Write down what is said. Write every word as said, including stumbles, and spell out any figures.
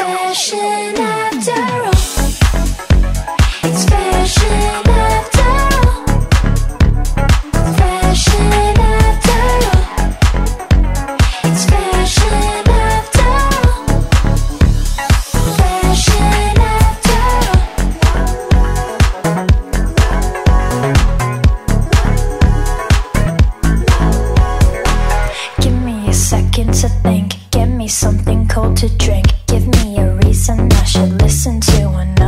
fashion after all. It's fashion after all. Fashion after all. It's fashion after all. Fashion after all. Give me a second to think. Give me something cold to drink. Give me a reason I should listen to. An